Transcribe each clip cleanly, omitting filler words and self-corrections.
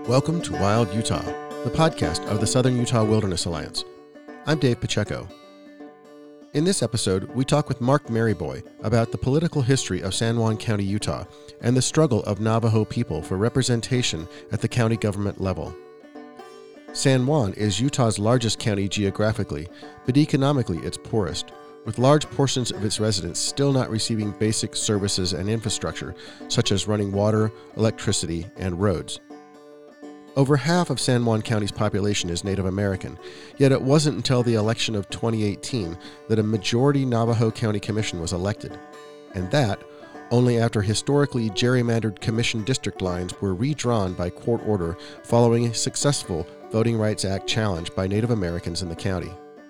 Welcome to Wild Utah, the podcast of the Southern Utah Wilderness Alliance. I'm Dave Pacheco. In this episode, we talk with Mark Maryboy about the political history of San Juan County, Utah, and the struggle of Navajo people for representation at the county government level. San Juan is Utah's largest county geographically, but economically its poorest, with large portions of its residents still not receiving basic services and infrastructure, such as running water, electricity, and roads. Over half of San Juan County's population is Native American, yet it wasn't until the election of 2018 that a majority Navajo County Commission was elected, and that only after historically gerrymandered commission district lines were redrawn by court order following a successful Voting Rights Act challenge by Native Americans in the county.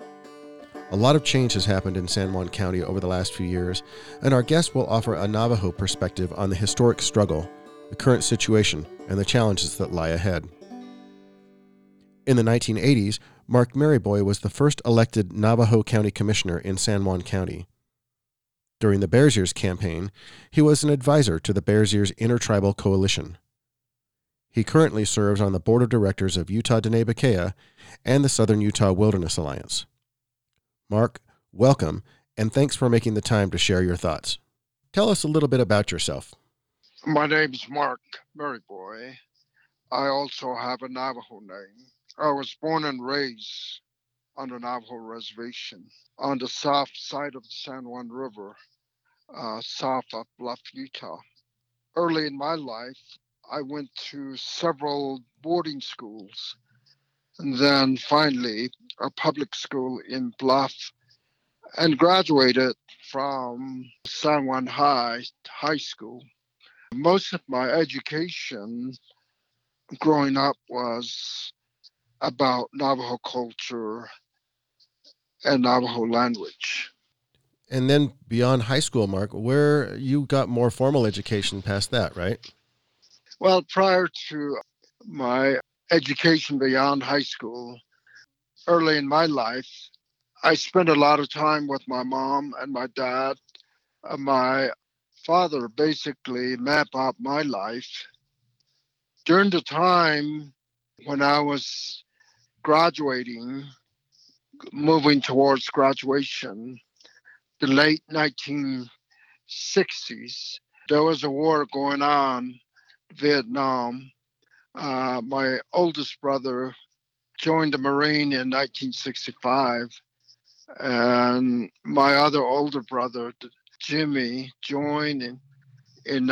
A lot of change has happened in San Juan County over the last few years, and our guest will offer a Navajo perspective on the historic struggle, the current situation, and the challenges that lie ahead. In the 1980s, Mark Maryboy was the first elected Navajo County Commissioner in San Juan County. During the Bears Ears campaign, he was an advisor to the Bears Ears Intertribal Coalition. He currently serves on the board of directors of Utah Diné Bikéyah and the Southern Utah Wilderness Alliance. Mark, welcome, and thanks for making the time to share your thoughts. Tell us a little bit about yourself. My name's Mark Maryboy. I also have a Navajo name. I was born and raised on the Navajo Reservation on the south side of the San Juan River, south of Bluff, Utah. Early in my life, I went to several boarding schools, and then finally a public school in Bluff, and graduated from San Juan High School. Most of my education growing up was about Navajo culture and Navajo language. And then beyond high school, Mark, where you got more formal education past that, right? Well, prior to my education beyond high school, early in my life, I spent a lot of time with my mom and my dad. My father basically mapped out my life. During the time when I was graduating, moving towards graduation, the late 1960s, there was a war going on, Vietnam. My oldest brother joined the Marine in 1965, and my other older brother, Jimmy, joined in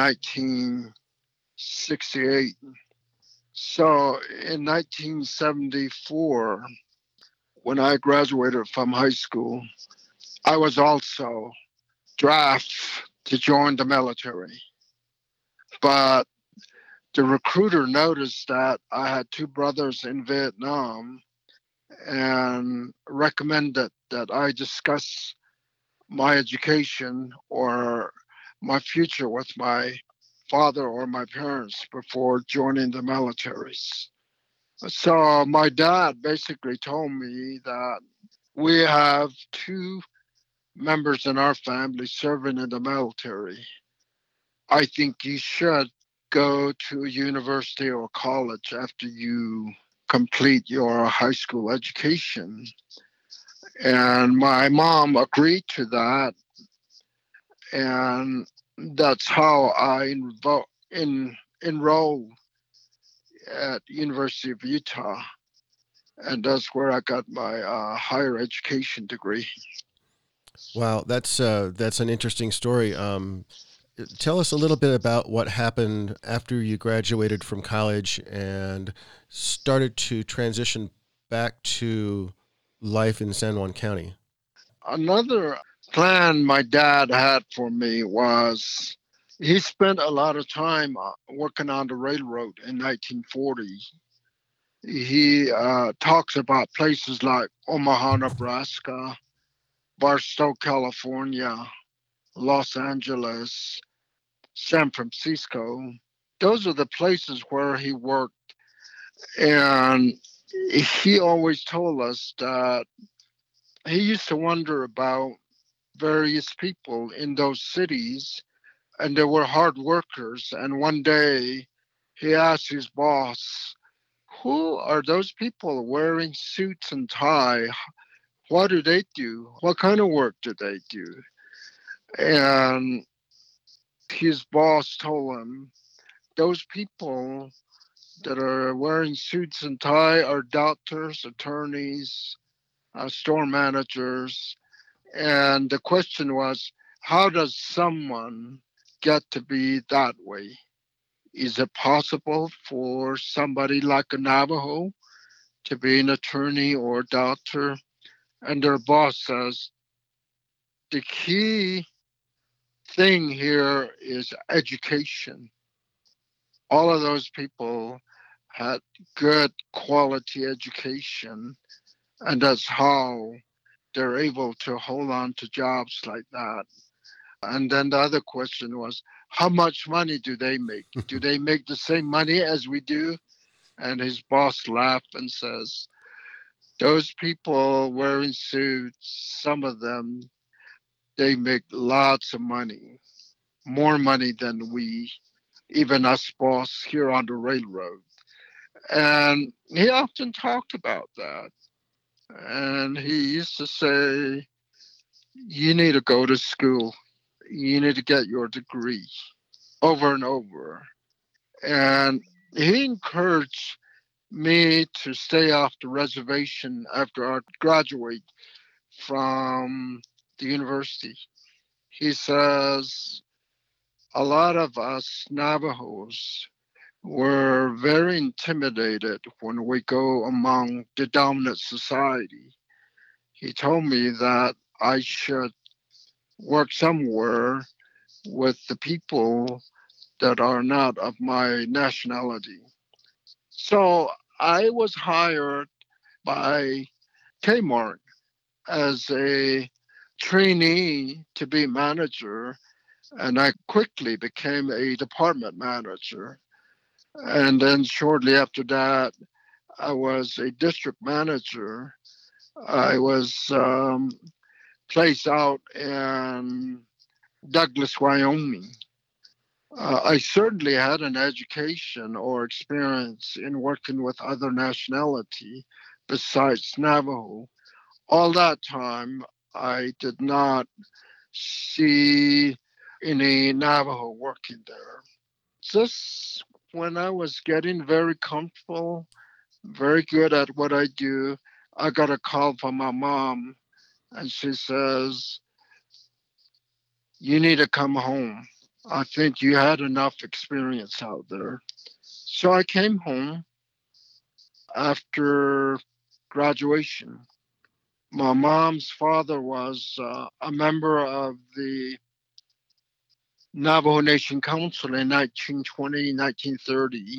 1968. So in 1974, when I graduated from high school, I was also drafted to join the military. But the recruiter noticed that I had two brothers in Vietnam and recommended that I discuss my education or my future with my father or my parents before joining the militaries. So my dad basically told me that we have two members in our family serving in the military. I think you should go to a university or college after you complete your high school education. And my mom agreed to that. And that's how I enrolled at University of Utah. And that's where I got my higher education degree. Wow, that's an interesting story. Tell us a little bit about what happened after you graduated from college and started to transition back to life in San Juan County. Another plan my dad had for me was he spent a lot of time working on the railroad in 1940. He talks about places like Omaha, Nebraska, Barstow, California, Los Angeles, San Francisco. Those are the places where he worked. And he always told us that he used to wonder about various people in those cities, and they were hard workers. And one day he asked his boss who are those people wearing suits and tie? What do they do? What kind of work do they do? And his boss told him, those people that are wearing suits and tie are doctors, attorneys, store managers. And the question was, how does someone get to be that way? Is it possible for somebody like a Navajo to be an attorney or a doctor? And their boss says, the key thing here is education. All of those people had good quality education, and that's how they're able to hold on to jobs like that. And then the other question was, how much money do they make? Do they make the same money as we do? And his boss laughed and says, those people wearing suits, some of them, they make lots of money, more money than we, even us boss here on the railroad. And he often talked about that. And he used to say, you need to go to school. You need to get your degree over and over. And he encouraged me to stay off the reservation after I graduate from the university. He says a lot of us Navajos were very intimidated when we go among the dominant society. He told me that I should work somewhere with the people that are not of my nationality. So I was hired by Kmart as a trainee to be manager, and I quickly became a department manager. And then shortly after that, I was a district manager. I was placed out in Douglas, Wyoming. I certainly had an education or experience in working with other nationality besides Navajo. All that time, I did not see any Navajo working there. Just when I was getting very comfortable, very good at what I do, I got a call from my mom, and she says, you need to come home. I think you had enough experience out there. So I came home after graduation. My mom's father was a member of the Navajo Nation Council in 1920, 1930.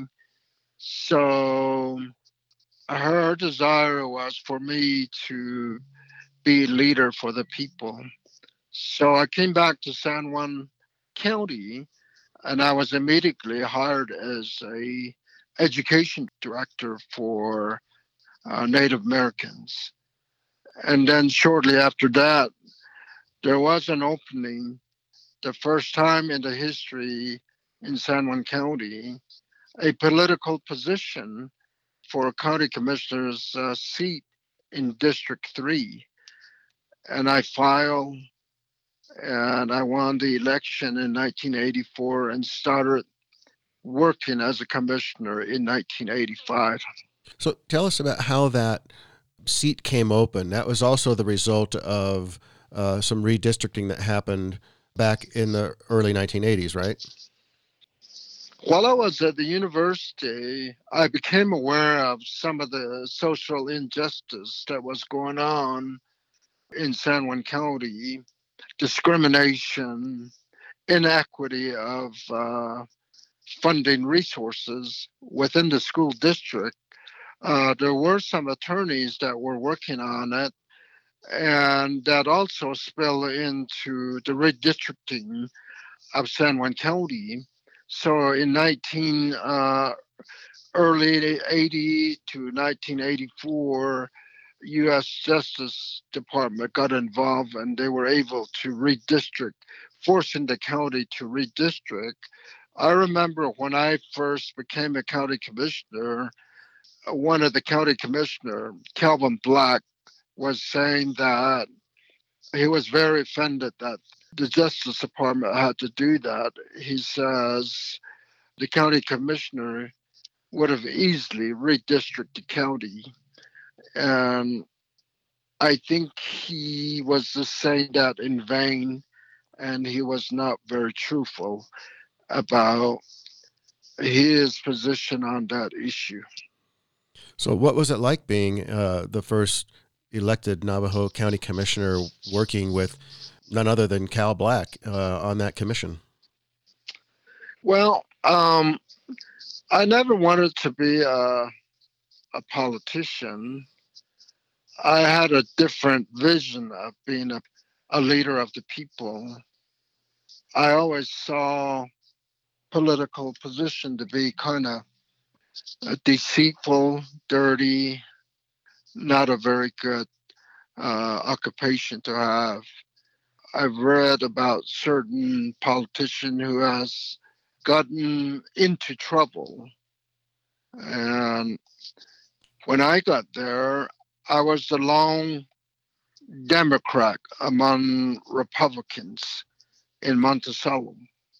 So her desire was for me to be leader for the people. So I came back to San Juan County, and I was immediately hired as a education director for Native Americans. And then shortly after that, there was an opening, the first time in the history in San Juan County, a political position for a county commissioner's seat in District 3. And I filed and I won the election in 1984 and started working as a commissioner in 1985. So tell us about how that seat came open. That was also the result of some redistricting that happened back in the early 1980s, right? While I was at the university, I became aware of some of the social injustice that was going on in San Juan County, discrimination, inequity of funding resources within the school district. There were some attorneys that were working on it, and that also spilled into the redistricting of San Juan County. So in early 80 to 1984, U.S. Justice Department got involved and they were able to redistrict, forcing the county to redistrict. I remember when I first became a county commissioner, one of the county commissioner, Calvin Black, was saying that he was very offended that the Justice Department had to do that. He says the county commissioner would have easily redistricted the county. And I think he was just saying that in vain, and he was not very truthful about his position on that issue. So, what was it like being the first elected Navajo County Commissioner working with none other than Cal Black on that commission? Well, I never wanted to be a politician. I had a different vision of being a leader of the people. I always saw political position to be kind of deceitful, dirty, not a very good occupation to have. I've read about certain politician who has gotten into trouble. And when I got there, I was the lone Democrat among Republicans in Monticello.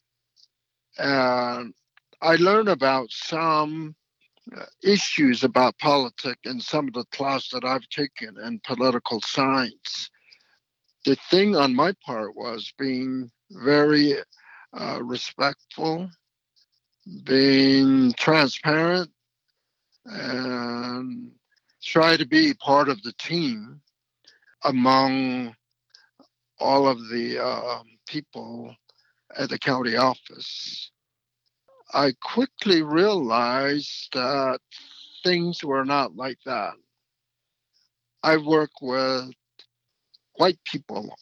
And I learned about some issues about politics in some of the class that I've taken in political science. The thing on my part was being very respectful, being transparent, and try to be part of the team among all of the people at the county office. I quickly realized that things were not like that. I work with white people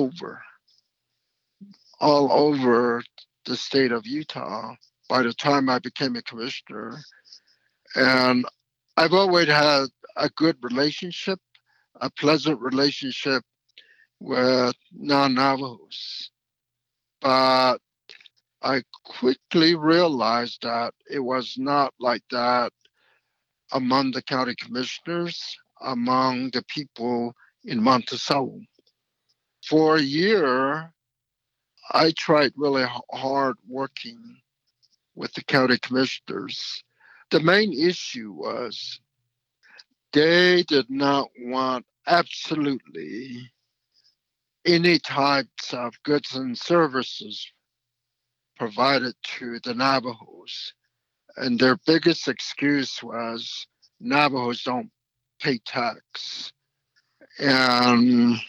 all over the state of Utah by the time I became a commissioner. And I've always had a good relationship, a pleasant relationship with non-Navajos. But I quickly realized that it was not like that among the county commissioners, among the people in Monticello. For a year, I tried really hard working with the county commissioners. The main issue was they did not want absolutely any types of goods and services provided to the Navajos. And their biggest excuse was Navajos don't pay tax. And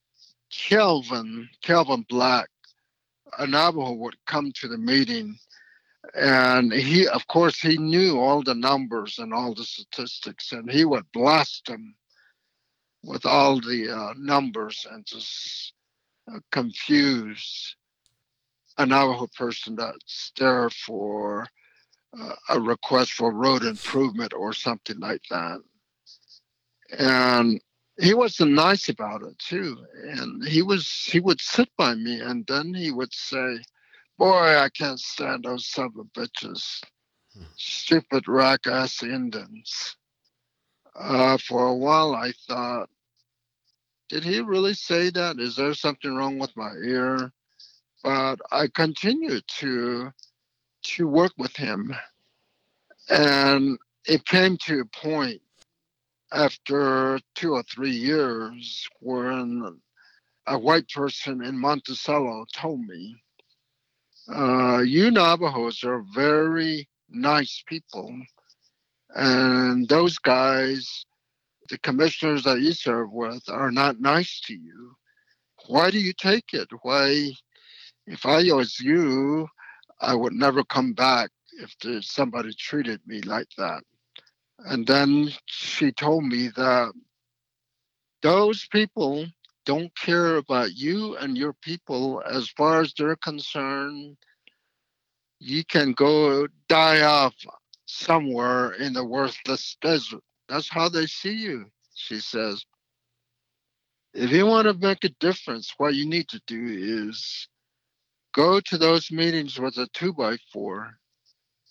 Calvin Black, a Navajo, would come to the meeting, and he, of course, he knew all the numbers and all the statistics, and he would blast them with all the numbers and just confuse a Navajo person that's there for a request for road improvement or something like that. And he wasn't nice about it too. And he would sit by me, and then he would say, "Boy, I can't stand those son of bitches, stupid rack ass Indians." For a while, I thought, did he really say that? Is there something wrong with my ear? But I continued to work with him, and it came to a point after 2 or 3 years when a white person in Monticello told me, "You Navajos are very nice people, and those guys, the commissioners that you serve with, are not nice to you. Why do you take it? Why, if I was you, I would never come back if somebody treated me like that." And then she told me that those people don't care about you and your people. As far as they're concerned, you can go die off somewhere in the worthless desert. That's how they see you, she says. If you want to make a difference, what you need to do is go to those meetings with a 2x4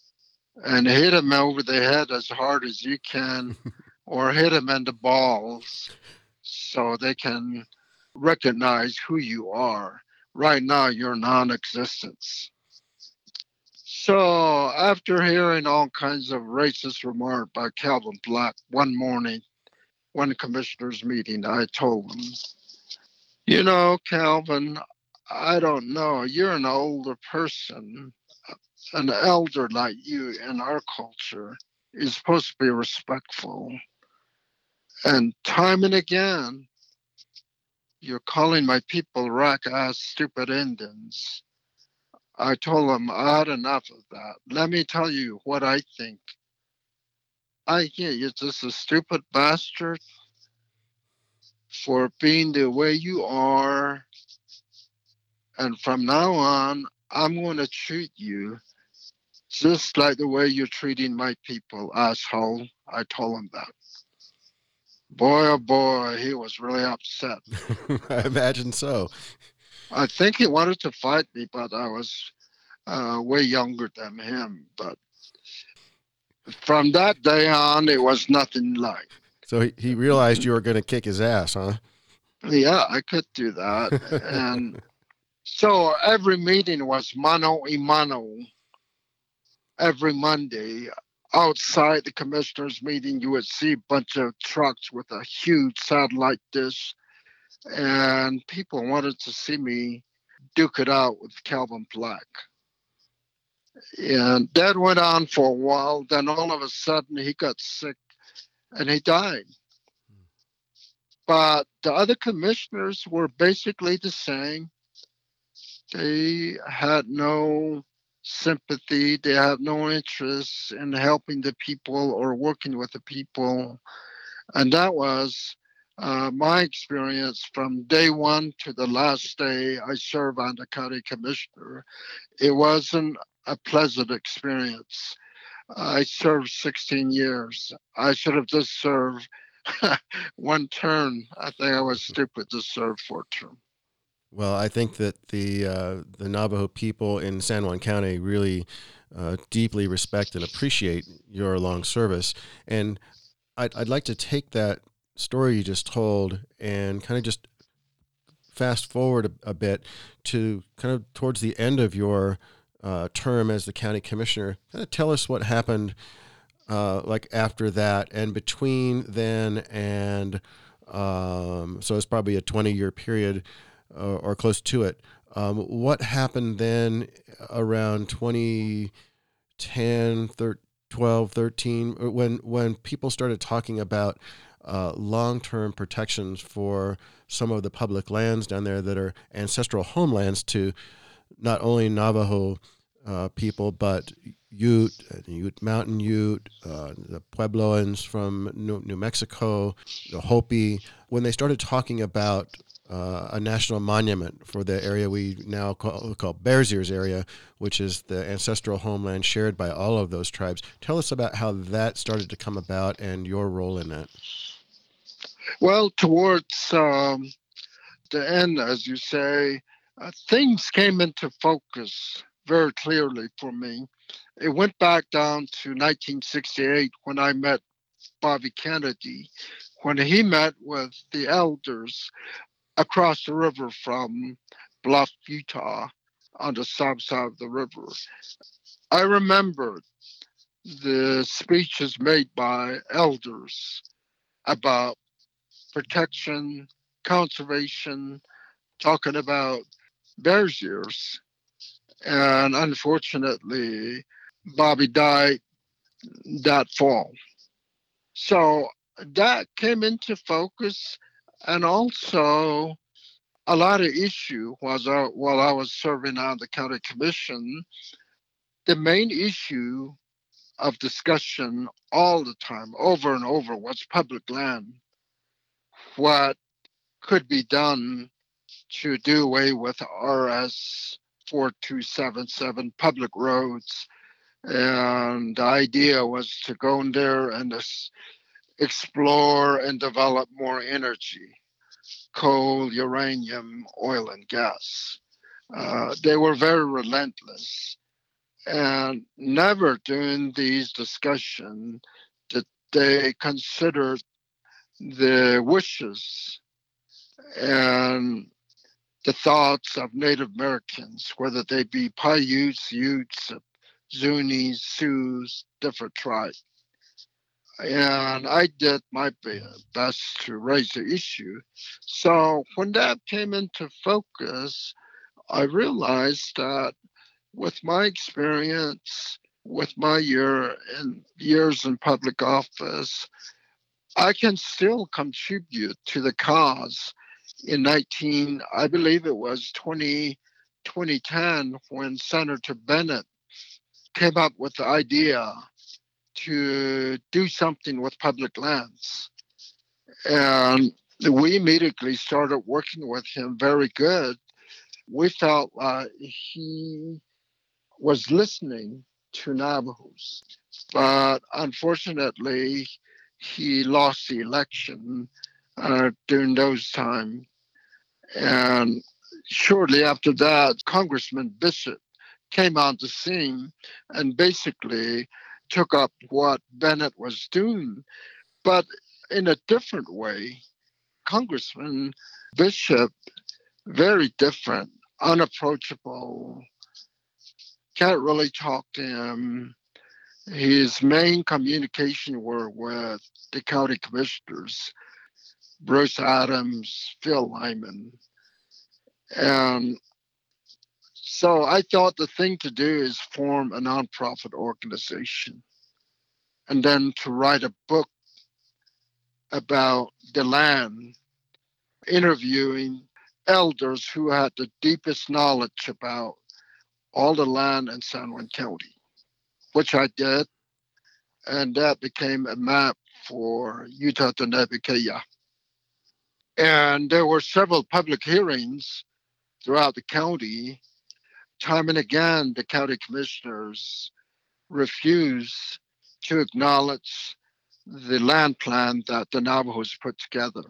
and hit them over the head as hard as you can, or hit them in the balls so they can recognize who you are. Right now, you're non existent. So, after hearing all kinds of racist remarks by Calvin Black one morning, one commissioners meeting, I told him, you know, Calvin, I don't know. You're an older person. An elder like you in our culture is supposed to be respectful. And time and again, you're calling my people rack ass stupid Indians. I told him I had enough of that. Let me tell you what I think. I think you're just a stupid bastard for being the way you are. And from now on, I'm going to treat you just like the way you're treating my people, asshole. I told him that. Boy, oh boy, he was really upset. I imagine so. I think he wanted to fight me, but I was way younger than him. But from that day on, it was nothing like. So he realized you were going to kick his ass, huh? Yeah, I could do that. And so every meeting was mano a mano. Every Monday, outside the commissioners' meeting, you would see a bunch of trucks with a huge satellite dish, and people wanted to see me duke it out with Calvin Black. And that went on for a while. Then all of a sudden, he got sick and he died. But the other commissioners were basically the same. They had no sympathy, they had no interest in helping the people or working with the people. And that was my experience from day one to the last day I served on the county commissioner. It wasn't a pleasant experience. I served 16 years. I should have just served one term. I think I was stupid to serve 4 terms. Well, I think that the Navajo people in San Juan County really deeply respect and appreciate your long service, and I'd like to take that story you just told and kind of just fast forward a bit to kind of towards the end of your term as the county commissioner. Kind of tell us what happened like after that and between then and so it's probably a 20-year period or close to it. What happened then around 2010, 12, 13, when people started talking about long-term protections for some of the public lands down there that are ancestral homelands to not only Navajo people, but Ute, Mountain Ute, the Puebloans from New Mexico, the Hopi. When they started talking about a national monument for the area we now call Bears Ears area, which is the ancestral homeland shared by all of those tribes. Tell us about how that started to come about and your role in that. Well, towards the end, as you say, things came into focus very clearly for me. It went back down to 1968 when I met Bobby Kennedy, when he met with the elders across the river from Bluff, Utah, on the south side of the river. I remember the speeches made by elders about protection, conservation, talking about Bears Ears. And unfortunately, Bobby died that fall. So that came into focus. And also, a lot of issue was while I was serving on the county commission, the main issue of discussion all the time, over and over, was public land. What could be done to do away with RS 4277 public roads. And the idea was to go in there and explore and develop more energy, coal, uranium, oil, and gas. They were very relentless. And never during these discussions did they consider the wishes and the thoughts of Native Americans, whether they be Paiutes, Utes, Zunis, Sioux, different tribes. And I did my best to raise the issue. So when that came into focus, I realized that with my experience, with my years in public office, I can still contribute to the cause. In I believe it was 2010, when Senator Bennett came up with the idea to do something with public lands. And we immediately started working with him very good. We felt he was listening to Navajos. But unfortunately, he lost the election during those times. And shortly after that, Congressman Bishop came on the scene and basically took up what Bennett was doing, but in a different way. Congressman Bishop, very different, unapproachable, can't really talk to him. His main communication were with the county commissioners, Bruce Adams, Phil Lyman. And so I thought the thing to do is form a nonprofit organization and then to write a book about the land, interviewing elders who had the deepest knowledge about all the land in San Juan County, which I did. And that became a map for Utah to Nebuchadnezzar. And there were several public hearings throughout the county. Time and again, the county commissioners refused to acknowledge the land plan that the Navajos put together.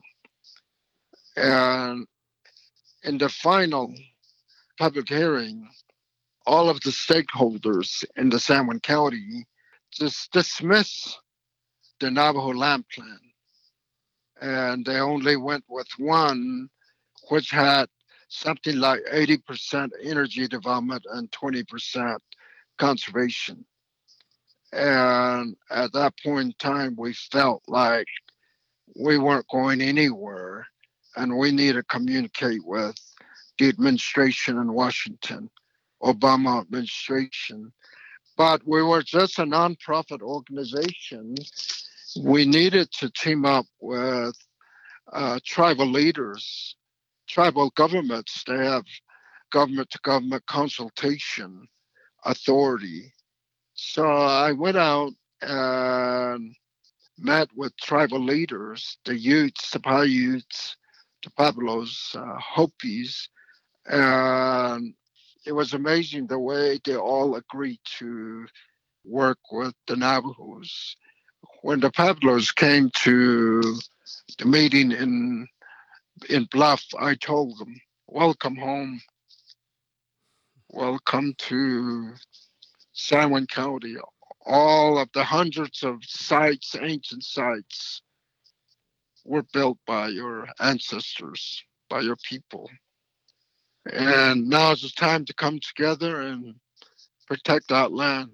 And in the final public hearing, all of the stakeholders in the San Juan County just dismissed the Navajo land plan. And they only went with one, which had something like 80% energy development and 20% conservation. And at that point in time, we felt like we weren't going anywhere and we need to communicate with the administration in Washington, Obama administration. But we were just a nonprofit organization. We needed to team up with tribal leaders, tribal governments. They have government-to-government consultation authority. So I went out and met with tribal leaders, the Utes, the Paiutes, the Pueblos, Hopis, and it was amazing the way they all agreed to work with the Navajos. When the Pueblos came to the meeting in Bluff, I told them, welcome home. Welcome to San Juan County. All of the hundreds of sites, ancient sites, were built by your ancestors, by your people. And now is the time to come together and protect that land.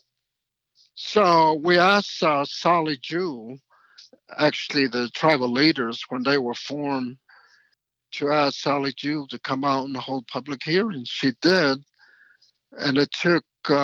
So we asked Sally Jew, actually the tribal leaders, when they were formed, to ask Sally Jew to come out and hold public hearings. She did. And it took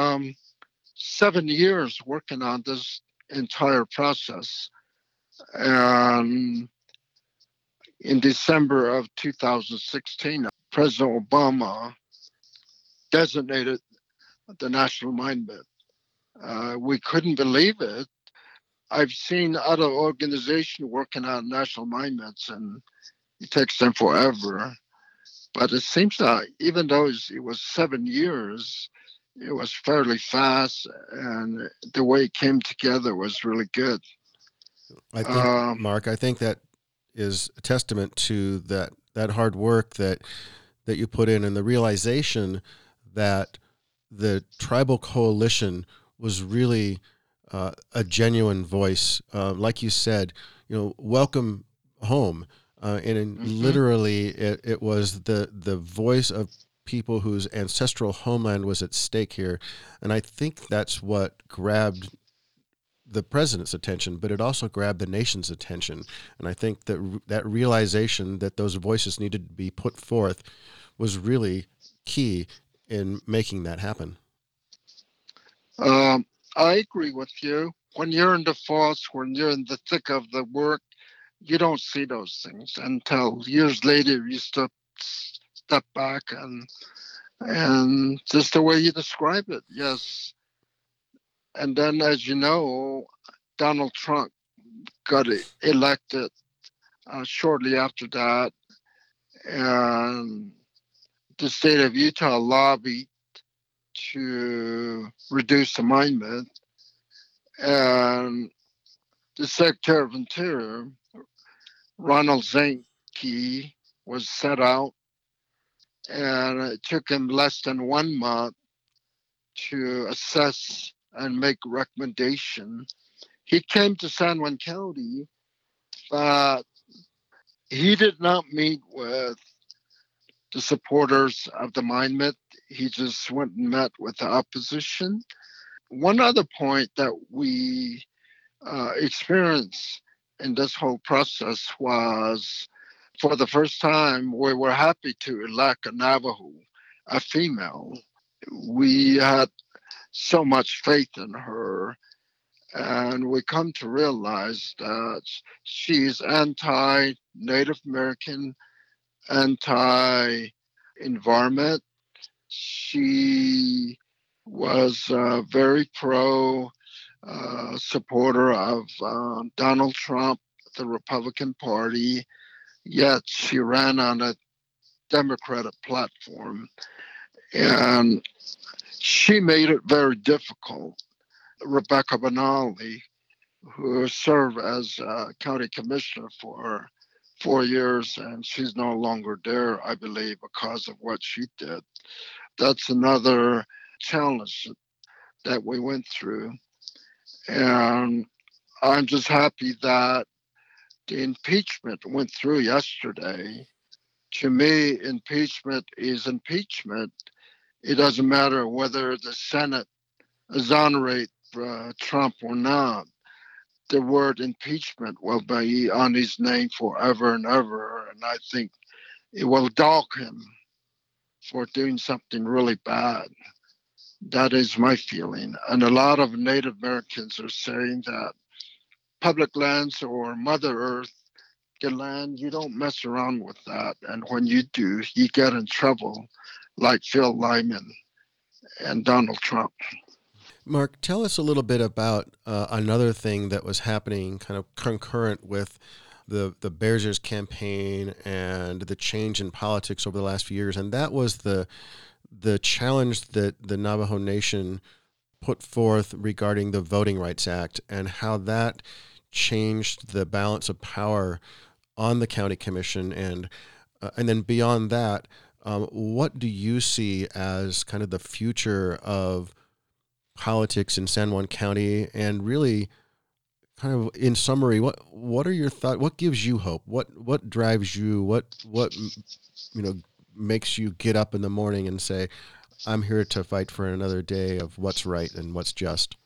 7 years working on this entire process. And in December of 2016, President Obama designated the National Monument. We couldn't believe it. I've seen other organizations working on national monuments, and it takes them forever. But it seems that even though it was 7 years, it was fairly fast, and the way it came together was really good. I think, Mark, I think that is a testament to that hard work that you put in, and the realization that the tribal coalition was really a genuine voice. Like you said, welcome home. And Hmm. literally, it was the voice of people whose ancestral homeland was at stake here. And I think that's what grabbed the president's attention, but it also grabbed the nation's attention. And I think that realization that those voices needed to be put forth was really key in making that happen. Um, I agree with you. When you're in the force, when you're in the thick of the work, you don't see those things until years later you step back and just the way you describe it, yes. And then, as you know, Donald Trump got elected shortly after that, and the state of Utah lobbied to reduce amendment, and the Secretary of Interior, Ronald Zinke, was set out, and it took him less than 1 month to assess and make a recommendation. He came to San Juan County, but he did not meet with the supporters of the amendment. He just went and met with the opposition. One other point that we experienced in this whole process was for the first time, we were happy to elect a Navajo, a female. We had so much faith in her, and we come to realize that she's anti Native American, anti environment. She was very pro supporter of Donald Trump, the Republican Party, yet she ran on a Democratic platform. And she made it very difficult. Rebecca Benali, who served as county commissioner for 4 years, and she's no longer there, I believe, because of what she did. That's another challenge that we went through. And I'm just happy that the impeachment went through yesterday. To me, impeachment is impeachment. It doesn't matter whether the Senate exonerate Trump or not. The word impeachment will be on his name forever and ever, and I think it will dog him for doing something really bad. That is my feeling. And a lot of Native Americans are saying that public lands or Mother Earth, the land, you don't mess around with that. And when you do, you get in trouble, like Phil Lyman and Donald Trump. Mark, tell us a little bit about another thing that was happening kind of concurrent with the Bears campaign and the change in politics over the last few years, and that was the challenge that the Navajo Nation put forth regarding the Voting Rights Act and how that changed the balance of power on the county commission, and then beyond that, what do you see as kind of the future of politics in San Juan County, and really kind of in summary, what are your thoughts? What gives you hope? What drives you? What makes you get up in the morning and say, I'm here to fight for another day of what's right and what's just?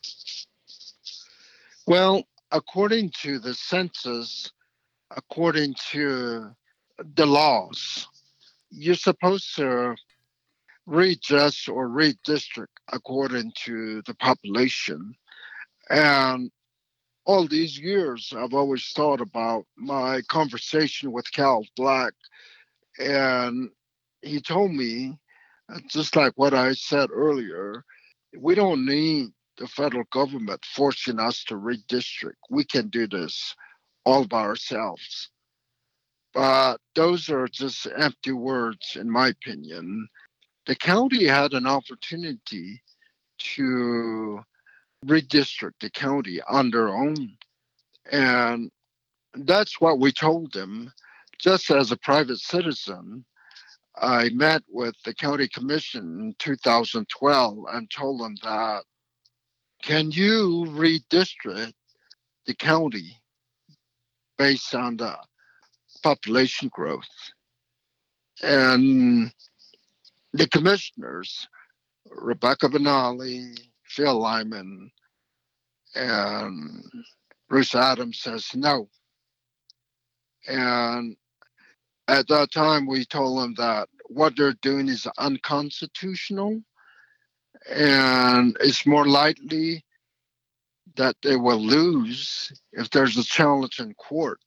Well, according to the census, according to the laws, you're supposed to readjust or redistrict according to the population. And all these years, I've always thought about my conversation with Cal Black, and he told me, just like what I said earlier, we don't need the federal government forcing us to redistrict. We can do this all by ourselves. But those are just empty words, in my opinion. The county had an opportunity to redistrict the county on their own. And that's what we told them. Just as a private citizen, I met with the county commission in 2012 and told them that, can you redistrict the county based on the population growth? And the commissioners, Rebecca Benally, Phil Lyman, and Bruce Adams, says no. And at that time, we told them that what they're doing is unconstitutional, and it's more likely that they will lose if there's a challenge in court.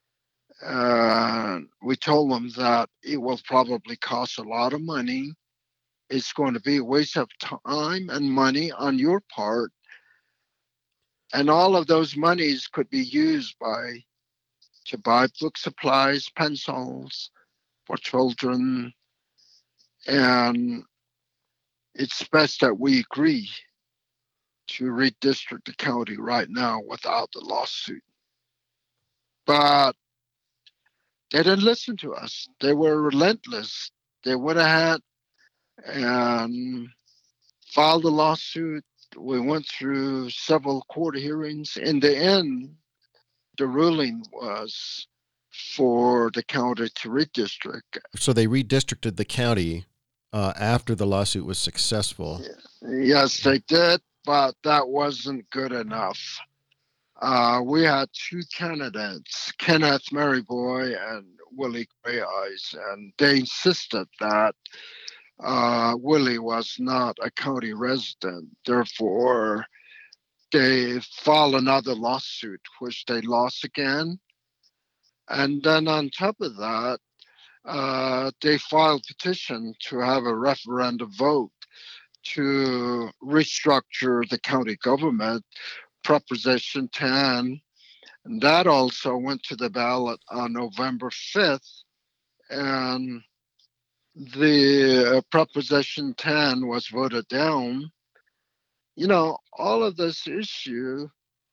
We told them that it will probably cost a lot of money. It's going to be a waste of time and money on your part. And all of those monies could be used to buy book supplies, pencils for children. And it's best that we agree to redistrict the county right now without the lawsuit. But they didn't listen to us. They were relentless. They went ahead and filed a lawsuit. We went through several court hearings. In the end, the ruling was for the county to redistrict. So they redistricted the county after the lawsuit was successful. Yes, they did, but that wasn't good enough. We had two candidates, Kenneth Maryboy and Willie Gray Eyes, and they insisted that Willie was not a county resident. Therefore, they filed another lawsuit, which they lost again. And then on top of that, they filed a petition to have a referendum vote to restructure the county government, Proposition 10. And that also went to the ballot on November 5th. And the Proposition 10 was voted down. You know, all of this issue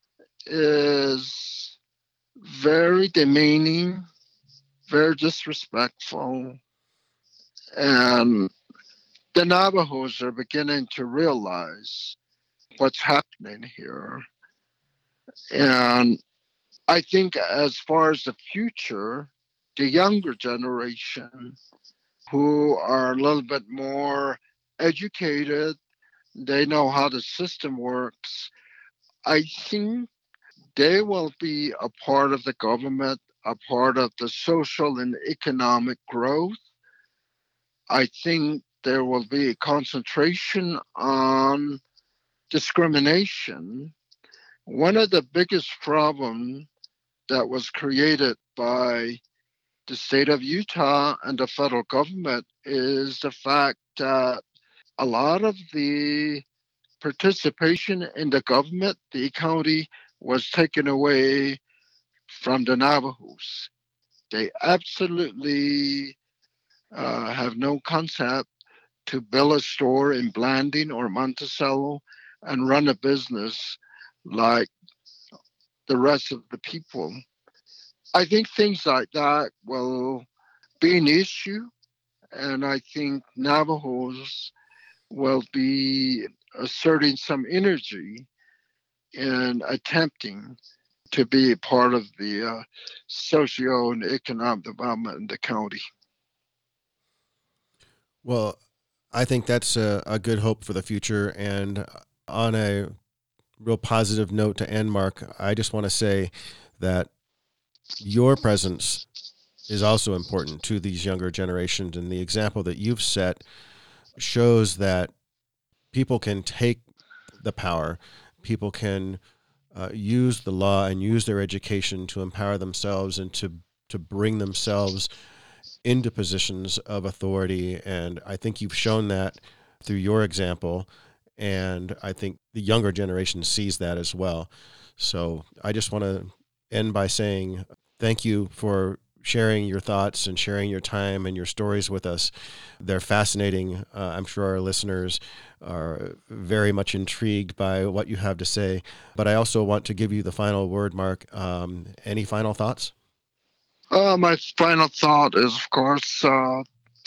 is very demeaning, very disrespectful. And the Navajos are beginning to realize what's happening here. And I think as far as the future, the younger generation who are a little bit more educated, they know how the system works. I think they will be a part of the government, a part of the social and economic growth. I think there will be a concentration on discrimination. One of the biggest problems that was created by the state of Utah and the federal government is the fact that a lot of the participation in the government, the county, was taken away from the Navajos. They absolutely have no concept to build a store in Blanding or Monticello and run a business like the rest of the people. I think things like that will be an issue, and I think Navajos will be asserting some energy in attempting to be a part of the socio and economic development in the county. Well, I think that's a good hope for the future. And on a real positive note to end, Mark, I just want to say that your presence is also important to these younger generations. And the example that you've set shows that people can take the power, people can use the law and use their education to empower themselves and to bring themselves into positions of authority. And I think you've shown that through your example. And I think the younger generation sees that as well. So I just want to end by saying thank you for sharing your thoughts and sharing your time and your stories with us. They're fascinating. I'm sure our listeners are very much intrigued by what you have to say. But I also want to give you the final word, Mark. Any final thoughts? My final thought is, of course,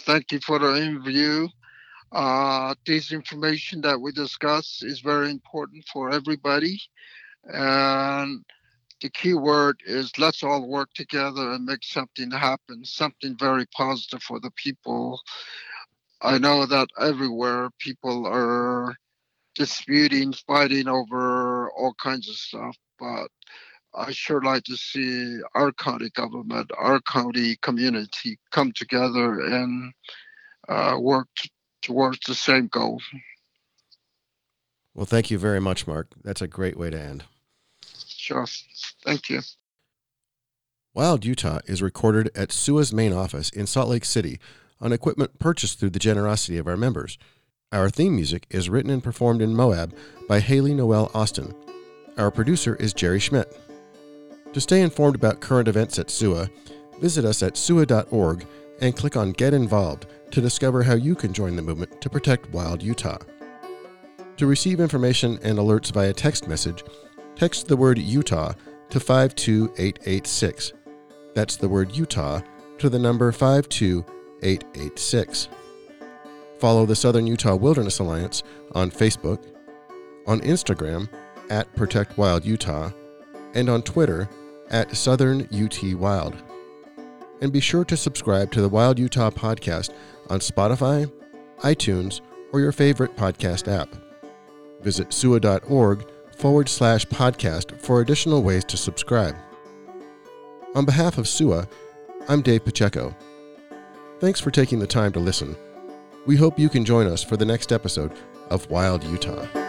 Thank you for the interview. This information that we discuss is very important for everybody. And the key word is let's all work together and make something happen, something very positive for the people. I know that everywhere people are disputing, fighting over all kinds of stuff, but I sure like to see our county government, our county community come together and work towards the same goal. Well, thank you very much, Mark. That's a great way to end. Sure. Thank you. Wild Utah is recorded at SUA's main office in Salt Lake City on equipment purchased through the generosity of our members. Our theme music is written and performed in Moab by Haley Noel Austin. Our producer is Jerry Schmidt. To stay informed about current events at SUA, visit us at sua.org and click on Get Involved to discover how you can join the movement to protect Wild Utah. To receive information and alerts via text message, text the word Utah to 52886. That's the word Utah to the number 52886. Follow the Southern Utah Wilderness Alliance on Facebook, on Instagram at Protect Wild Utah, and on Twitter at Southern UT Wild. And be sure to subscribe to the Wild Utah podcast on Spotify, iTunes, or your favorite podcast app. Visit sua.org/podcast for additional ways to subscribe. On behalf of SUA, I'm Dave Pacheco. Thanks for taking the time to listen. We hope you can join us for the next episode of Wild Utah.